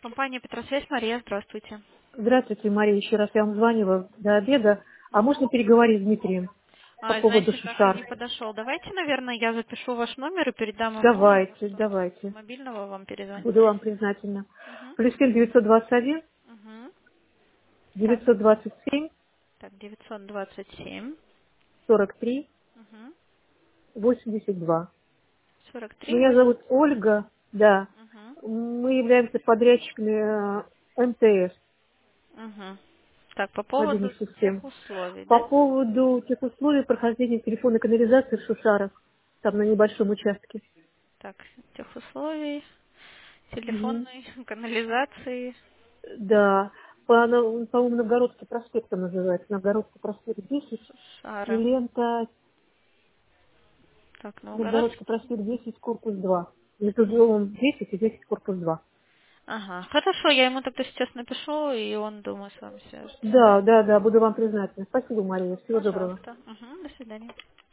Компания Петросвязь, Мария, здравствуйте. Здравствуйте, Мария. Еще раз я вам звонила до обеда. А можно переговорить с Дмитрием по поводу Знаете, так и Шушар? не подошел. Давайте, наверное, я запишу ваш номер и передам ему, и Давайте, может он с давайте. мобильного вам перезвонит. Буду вам признательна. Угу. Плюс 7 921 Угу. Так, 927 так, 927. 43 Угу. 82. 43, Меня 8. зовут Ольга, да. Угу. Мы являемся подрядчиками МТС, Угу. Так, по поводу мобильных систем. тех условий, По да? поводу тех условий прохождения телефонной канализации в Шушарах, там на небольшом участке. Так, тех условий, Мгм. телефонной, канализации, Да, по-моему, Новгородский проспект он называется. Новгородский проспект 10 и Шара. лента Так, Новгородский Новгородский. проспект 10 корпус 2. Между домом 10 и 10 корпус 2. Ага, хорошо, я ему тогда сейчас напишу, и он, думаю, с вами свяжется. Да, да, да, буду вам признательна. Спасибо, Мария. Всего доброго. Пожалуйста. Угу, до свидания.